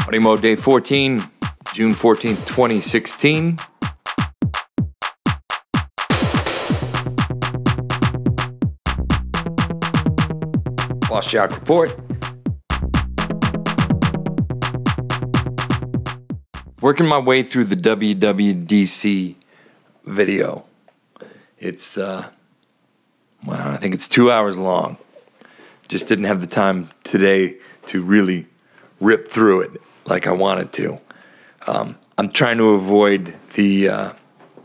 Audio Mode Day 14, June 14th, 2016. Boss Jock Report. Working my way through the WWDC video. It's, I think it's 2 hours long. Just didn't have the time today to really rip through it like I wanted to. I'm trying to avoid the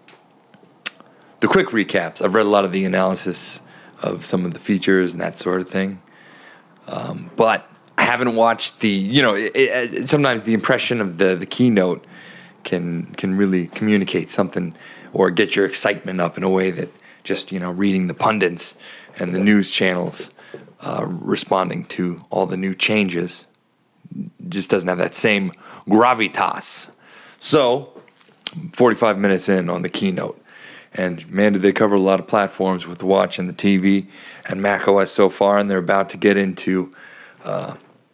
quick recaps. I've read a lot of the analysis of some of the features and that sort of thing. But I haven't watched the, sometimes the impression of the keynote can really communicate something or get your excitement up in a way that just, reading the pundits and the news channels responding to all the new changes just doesn't have that same gravitas. So, 45 minutes in on the keynote. And man, did they cover a lot of platforms with the watch and the TV and Mac OS so far, and they're about to get into the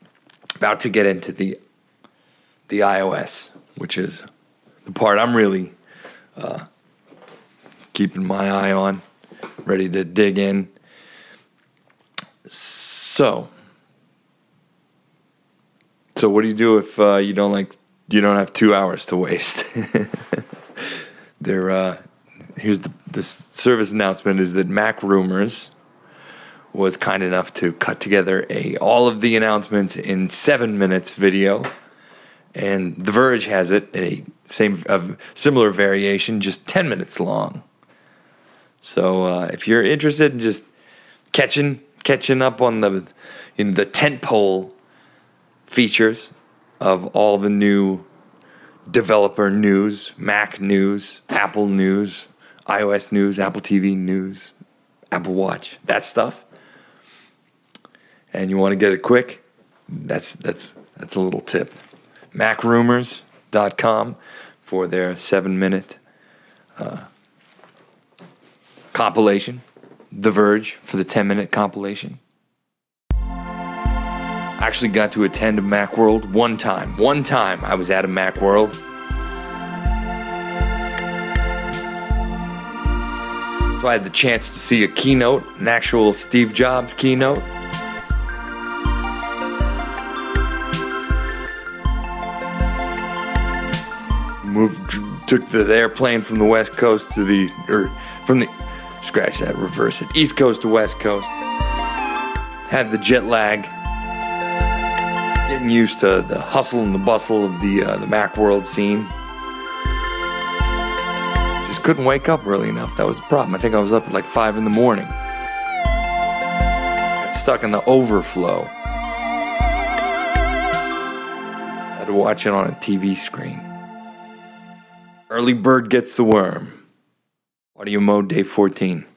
iOS, which is the part I'm really keeping my eye on, ready to dig in. So what do you do if you don't have 2 hours to waste? Here's the service announcement is that MacRumors was kind enough to cut together all of the announcements in 7 minutes video, and The Verge has it a similar variation, just 10 minutes long. So if you're interested in just catching up on the tentpole features of all the new developer news, Mac news, Apple news, iOS news, Apple TV news, Apple Watch, that stuff, and you want to get it quick, that's a little tip. MacRumors.com for their 7-minute compilation. The Verge for the 10-minute compilation. I actually got to attend Macworld one time. One time I was at a Macworld. So I had the chance to see a keynote, an actual Steve Jobs keynote. Took the airplane from the West Coast to reverse it, East Coast to West Coast. Had the jet lag. Getting used to the hustle and the bustle of the Macworld scene. Just couldn't wake up early enough. That was the problem. I think I was up at like 5 in the morning. Got stuck in the overflow. Had to watch it on a TV screen. Early bird gets the worm. Audio Mode Day 14.